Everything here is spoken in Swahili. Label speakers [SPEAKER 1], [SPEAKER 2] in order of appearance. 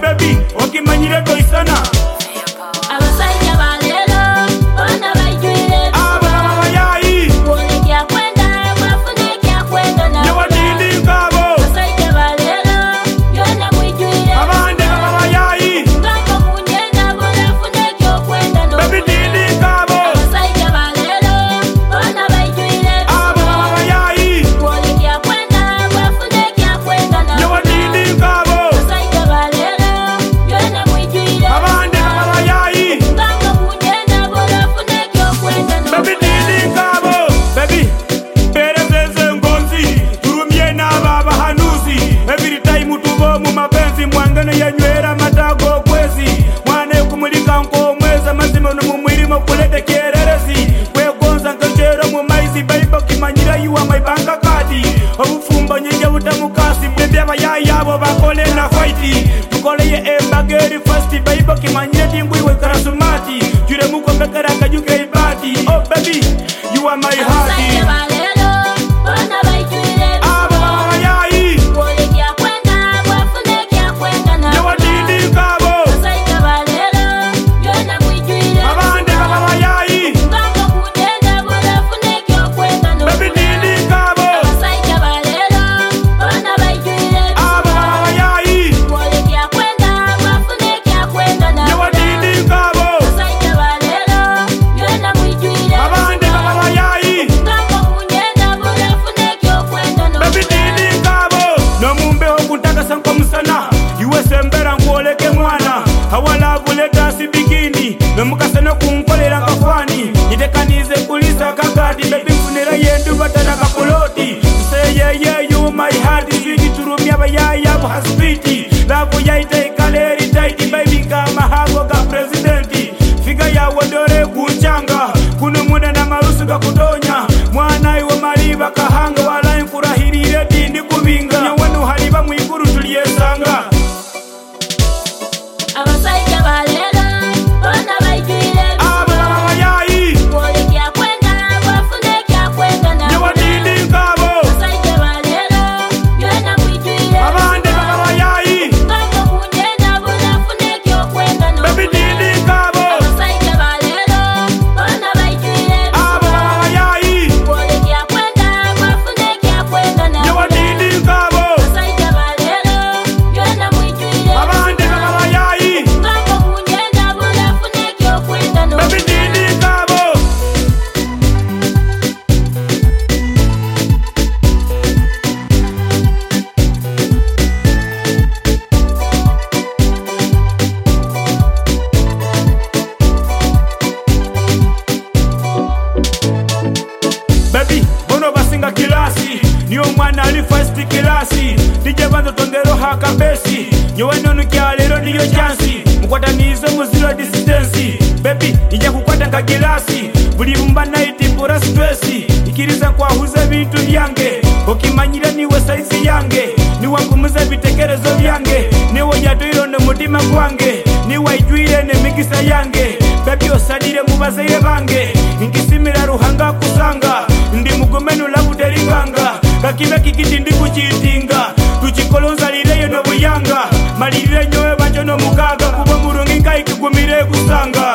[SPEAKER 1] baby okimanyire toisana
[SPEAKER 2] abasajja balero bona bayuire
[SPEAKER 1] abana bayayi
[SPEAKER 2] kuolekya kwenda bafune kya kwenda na
[SPEAKER 1] nyawadindi nkabo
[SPEAKER 2] abasajja balero byonna mwijuire
[SPEAKER 1] abande babayayi
[SPEAKER 2] ngako munyenda bulafune kyo kwenda no
[SPEAKER 1] baby dindi nkabo
[SPEAKER 2] abasajja balero bona bayuire
[SPEAKER 1] abana bayayi
[SPEAKER 2] kuolekya kwenda bafune kya kwenda na
[SPEAKER 1] nyawadindi nkabo
[SPEAKER 2] abasajja balero byonna mwijuire
[SPEAKER 1] abande babayayi
[SPEAKER 2] ngako munyenda bulafune kyo kwenda no
[SPEAKER 1] baby dindi nkabo baby perezeze ngonzi turumye n'aba bahanuzi every time tubo mu mapenzi mwangano yanywera matago kwezi mwana kumulika nko mwezi amazima no mu mwirimo kuleta kererezi kwegonza nkachero mu maizi bible kimanyira you are my bank card obufumbo nyinja butamukasi baby abayayi abo bakole na fight tukoleye embageri first bible kimanyira dingwiwe karasumati jure mukombekera kajuke ibati oh baby you are my
[SPEAKER 2] abasajja
[SPEAKER 1] heart
[SPEAKER 2] balero bona bayuire
[SPEAKER 1] abo babayayi
[SPEAKER 2] kuolekya kwenda bafune kya kwenda na
[SPEAKER 1] nyawadindi nkabo
[SPEAKER 2] abasajja balero byonna mwijuire
[SPEAKER 1] abande babayayi
[SPEAKER 2] ngako munyenda bulafune kyo kwenda no
[SPEAKER 1] baby dindi nkabo
[SPEAKER 2] abasajja balero bona bayuire
[SPEAKER 1] abo babayayi
[SPEAKER 2] kuolekya kwenda bafune kya kwenda na
[SPEAKER 1] nyawadindi nkabo
[SPEAKER 2] abasajja balero byonna mwijuire
[SPEAKER 1] abande babayayi
[SPEAKER 2] ngako munyenda bulafune kyo kwenda no
[SPEAKER 1] baby dindi nkabo nomumbeho kuntakasa nkomusana iwe sembera nkuoleke mwana awalabuleta sibigini nomukasana kunkolera kafani nitekanize kulisa kakati baby mfunira yendu batana kakuloti say yeah yeah you my heart sweet turumya abayayi abo hasbiti lavo yaita ikaleri tight baby kama hago ka presidenti figa yawe dore kunchanga kuno muda na marusu kakutonya mwana iwe maliba kahanga wala nkurahirire dindi kubinga nyawenu haliba mwiguru tuliyesanga
[SPEAKER 2] abasajja balero bona bayuire
[SPEAKER 1] abo babayayi
[SPEAKER 2] kuolekya kwenda bafune kya kwenda na
[SPEAKER 1] nyawadindi nkabo
[SPEAKER 2] abasajja balero byonna mwijuire
[SPEAKER 1] abande babayayi
[SPEAKER 2] ngako munyenda bulafune kyo kwenda no
[SPEAKER 1] baby dindi nkabo
[SPEAKER 2] abasajja balero bona bayuire
[SPEAKER 1] abo babayayi
[SPEAKER 2] kuolekya kwenda bafune kya kwenda na
[SPEAKER 1] nyawadindi nkabo
[SPEAKER 2] abasajja balero byonna mwijuire
[SPEAKER 1] abande babayayi
[SPEAKER 2] ngako munyenda bulafune kyo kwenda no
[SPEAKER 1] baby dindi nkabo baby bono basinga kilasi niyo mwana ali first kilasi dije banzo tondero hakabesi nyowe nonu kyalero niyo chansi mukwatanize mu zero distance baby ija kukwata nka kilasi buli bumba night pura stress ikiriza kwahuza bintu byange okimanyira niwe size yange niwangumuza bitekerezo byange niwe yatwiro ne mutima gwange niwe ijwire ne migisa yange baby osadire mubazeire bange ngisimira ruhanga kusanga ndi mugomenu labuteriganga kakibe kikiti ndi kuchitinga tuchikolonza lireyo no buyanga malirire nyowe banjo no mugaga kuba murungi nkaikigumire kusanga